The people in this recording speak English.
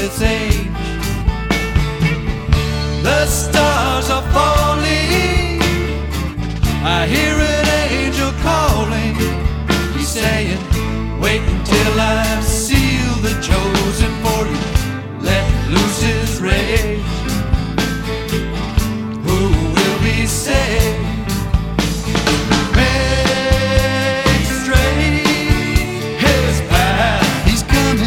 this age. The stars are falling, I hear an angel calling. He's saying, wait until I'm